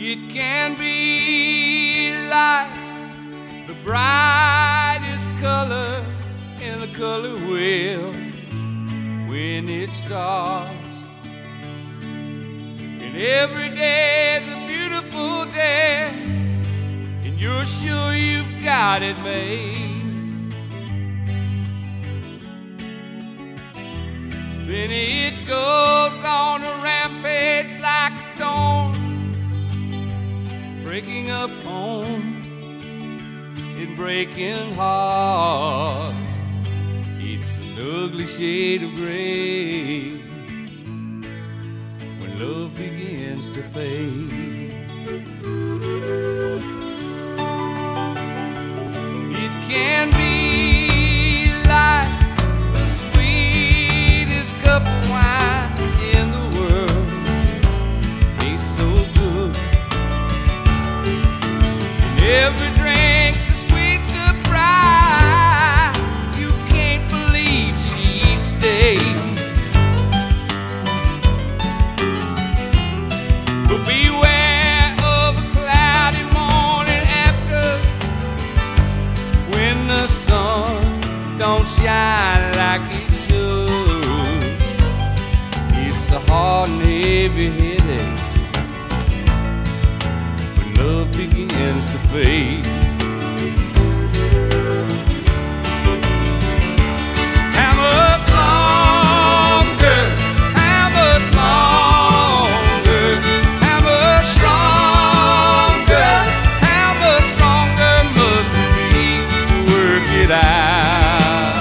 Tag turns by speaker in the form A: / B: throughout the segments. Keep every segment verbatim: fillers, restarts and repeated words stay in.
A: It can be like the brightest color in the color wheel when it starts. And every day is a beautiful day, and you're sure you've got it made. Then it goes on a rampage like a storm, breaking up homes and breaking hearts. It's an ugly shade of gray when love begins to fade. It can be like the sweetest cup of wine in the world. Tastes so good, and every drink's a sweet surprise. You can't believe she stayed. But beware of a cloudy morning after, when the sun don't shine like it should. It's a hard and heavy headache when love begins to fade. How much longer? How much longer? How much stronger? How much longer must we be to work it out?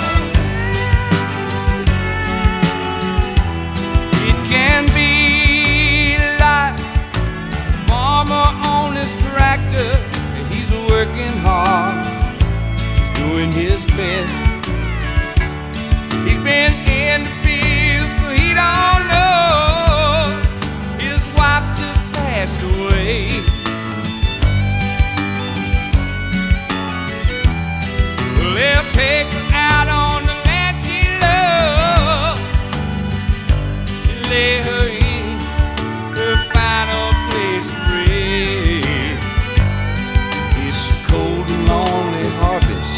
A: It can be like a farmer on his tractor. He's working hard, he's doing his best. He's been in the field so he don't know his wife just passed away. Well, they'll take her out on the land she loved and lay her in her final place to rest. It's a cold and lonely harvest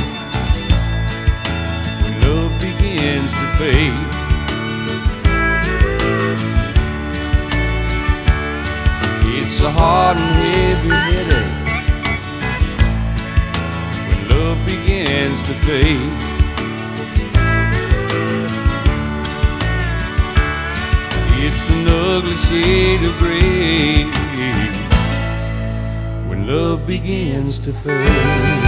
A: when love begins to fade. It's a hard and heavy headache when love begins to fade. It's an ugly shade of gray when love begins to fade.